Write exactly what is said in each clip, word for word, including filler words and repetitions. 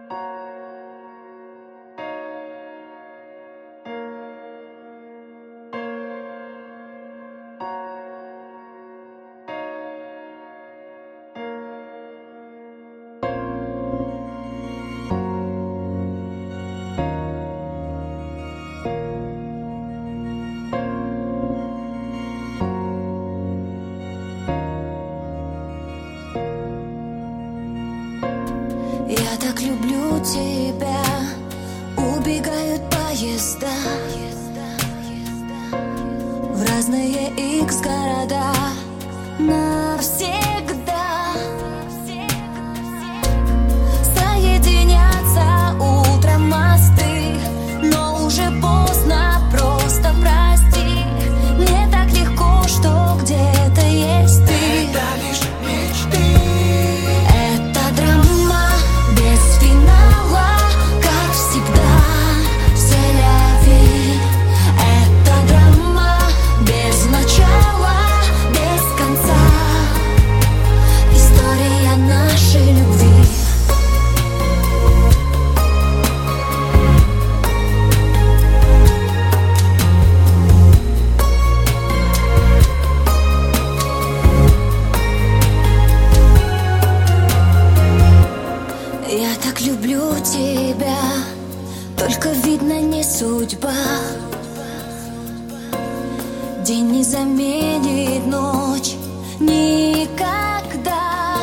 Я так люблю тебя, убегают поезда в разные икс города навсегда. Соединятся утром мосты, но уже поздно, просто прости. Мне так легко, что где-то есть ты. Это лишь мечты. Это драма без финала, как всегда, c'est-la-vie. Это драма без начала, без конца. История нашей любви. Я так люблю тебя, только видно не судьба. День не заменит ночь никогда.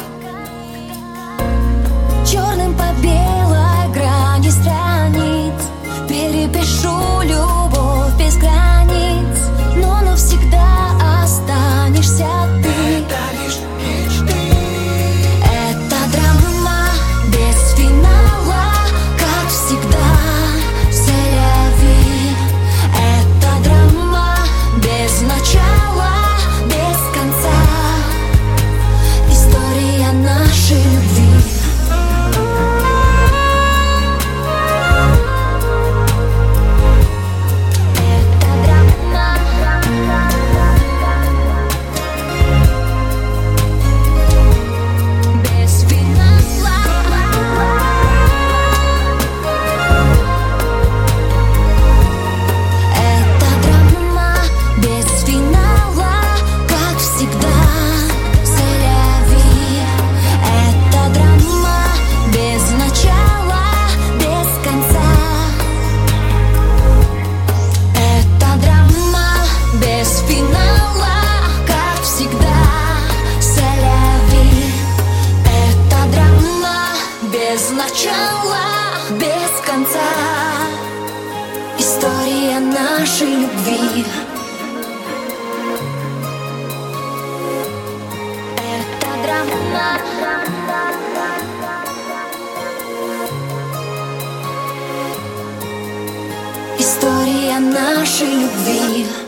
Черным по белой грани страниц перепишу любовь без границ, но навсегда останешься ты. Это лишь мечты. Это драма без финала, как всегда, c'est-la-vie. Это драма без начала, без конца. История нашей любви. Без финала. Это драма без финала, как всегда, c'est-la-vie. Это драма без начала, без конца. Это драма без финала, как всегда, c'est-la-vie. Это драма без начала, без конца. История нашей любви. Это драма. История нашей любви.